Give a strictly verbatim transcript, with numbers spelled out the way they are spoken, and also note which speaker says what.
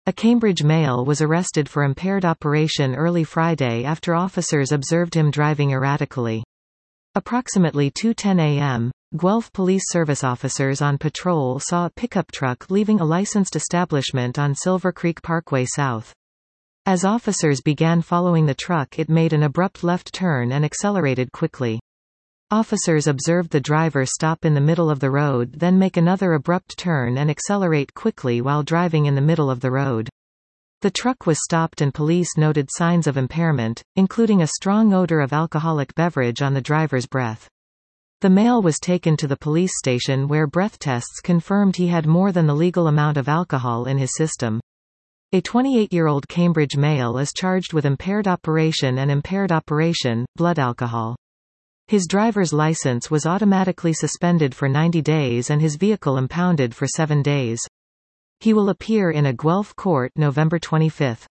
Speaker 1: A Cambridge male was arrested for impaired operation early Friday after officers observed him driving erratically. Approximately two ten a m, Guelph Police Service officers on patrol saw a pickup truck leaving a licensed establishment on Silver Creek Parkway South. As officers began following the truck, it made an abrupt left turn and accelerated quickly. Officers observed the driver stop in the middle of the road, then make another abrupt turn and accelerate quickly while driving in the middle of the road. The truck was stopped and police noted signs of impairment, including a strong odor of alcoholic beverage on the driver's breath. The male was taken to the police station where breath tests confirmed he had more than the legal amount of alcohol in his system. A twenty-eight-year-old Cambridge male is charged with impaired operation and impaired operation, blood alcohol. His driver's license was automatically suspended for ninety days and his vehicle impounded for seven days. He will appear in a Guelph court November twenty-fifth.